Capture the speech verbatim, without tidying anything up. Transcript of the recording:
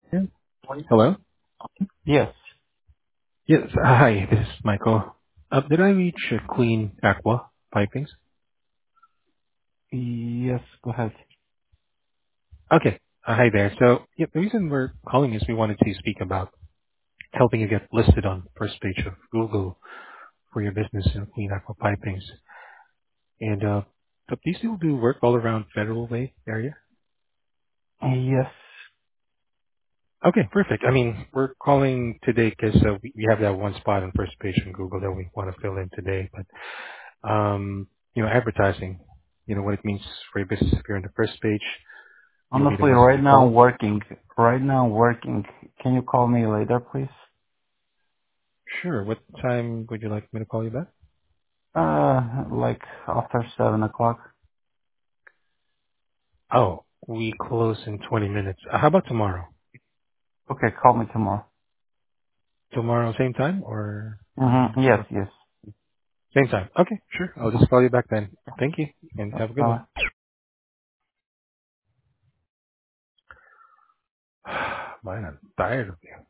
Yeah. Hello? Yes. Yes. Hi, this is Michael. Uh, did I reach uh, Clean Aqua Pipings? Yes, go ahead. Okay. Uh, hi there. So, yeah, the reason we're calling is we wanted to speak about helping you get listed on the first page of Google for your business, you know, Clean Aqua Pipings. And, uh, so do you still do work all around Federal Way area? Yes. Okay, perfect. I mean, we're calling today because uh, we we have that one spot on first page on Google that we want to fill in today. But, um, you know, advertising, you know, what it means for your business if you're on the first page. You'll be the Honestly, ones to right be now I'm called. working. Right now I'm working. Can you call me later, please? Sure. What time would you like me to call you back? Uh, like after seven o'clock. Oh, we close in twenty minutes. Uh, how about tomorrow? Okay, call me tomorrow. Tomorrow, same time or um, Mm-hmm. Yes, what? yes. Same time. Okay, sure. I'll just call you back then. Thank you and have a good Uh, one. Man, I'm tired of you.